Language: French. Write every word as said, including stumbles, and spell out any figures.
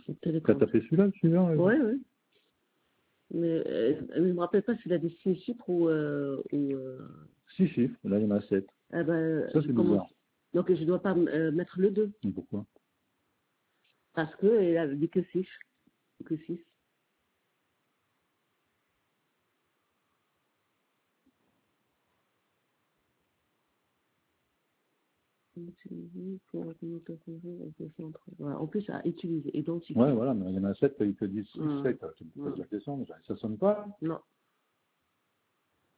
T'as télécommande. tapé celui-là, celui-là euh... Ouais, ouais. Mais euh, je ne me rappelle pas s'il a des six chiffres ou... Euh, ou euh... Six chiffres, là il y en a sept. Ah ben, Ça je c'est commence. bizarre. Donc je ne dois pas euh, mettre le deux. Mais pourquoi? Parce qu'il a dit que six. Que six. Utiliser pour la communication avec le centre. Voilà. En plus, à utiliser, identifier. Ouais, voilà, mais il y en a sept, ils te disent six, Hum, sept, tu peux pas hum. dire descendre, ça sonne pas. Non.